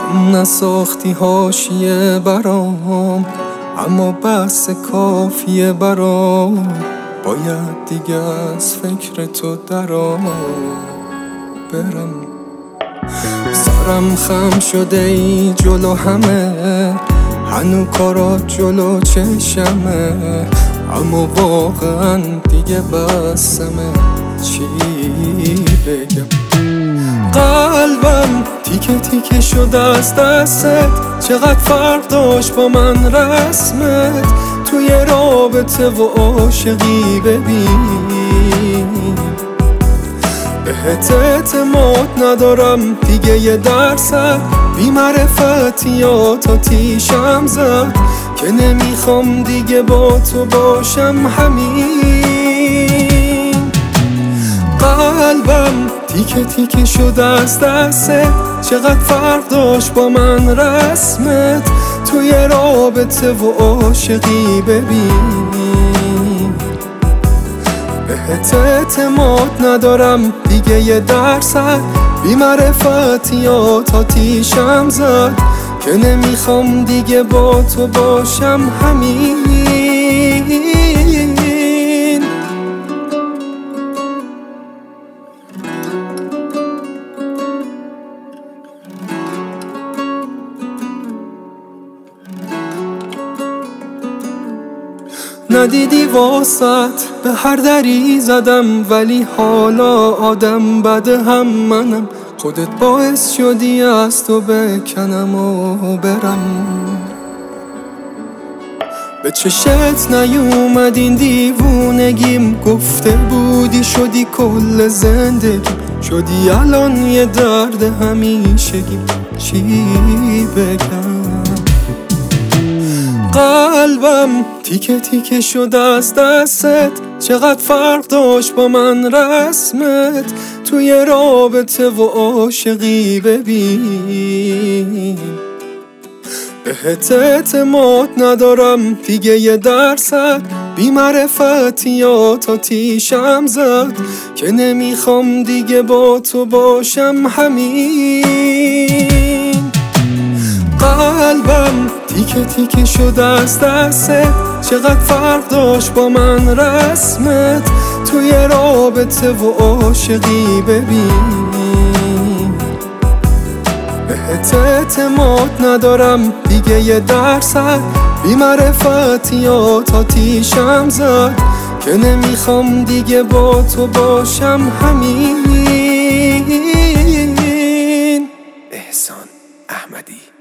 نساختی حاشیه برام، اما بس کافیه برام. باید دیگه از فکر تو درام برم. سرم خم شده ای جلو همه، هنو کارات جلو چشمه، اما واقعا دیگه بسمه. چی بگم؟ قلبم تیکه تیکه شده از دستت، چقدر فرق داشت با من رسمت. توی رابطه و عاشقی ببین، بهت اعتماد ندارم دیگه 1%. بی معرفتیات آتیشم زد که نمیخوام دیگه با تو باشم. همین قلبم تیکه تیکه شده از دستت، چقدر فرق داشت با من رسمت. توی رابطه و عاشقی ببین، بهت اعتماد ندارم دیگه 1%. بی معرفتیات آتیشم زد که نمیخوام دیگه با تو باشم. همین ندیدی واسط به هر دری زدم، ولی حالا آدم بده هم منم. خودت باعث شدی از تو بکنم و برم. به چشت نیومد این دیوونگیم، گفته بودی شدی کل زندگی، شدی الان یه درد همیشگی. چی بگم؟ قلبم تیکه تیکه شده از دستت، چقدر فرق داشت با من رسمت. توی رابطه و عاشقی ببین، بهت اعتماد ندارم دیگه 1%. بی معرفتیات آتیشم زد که نمیخوام دیگه با تو باشم. همین قلبم تیکه تیکه شده از دستت، چقدر فرق داشت با من رسمت. توی رابطه و عاشقی ببین، بهت اعتماد ندارم دیگه 1%. بی معرفتیات آتیشم زد که نمیخوام دیگه با تو باشم. همین. احسان احمدی.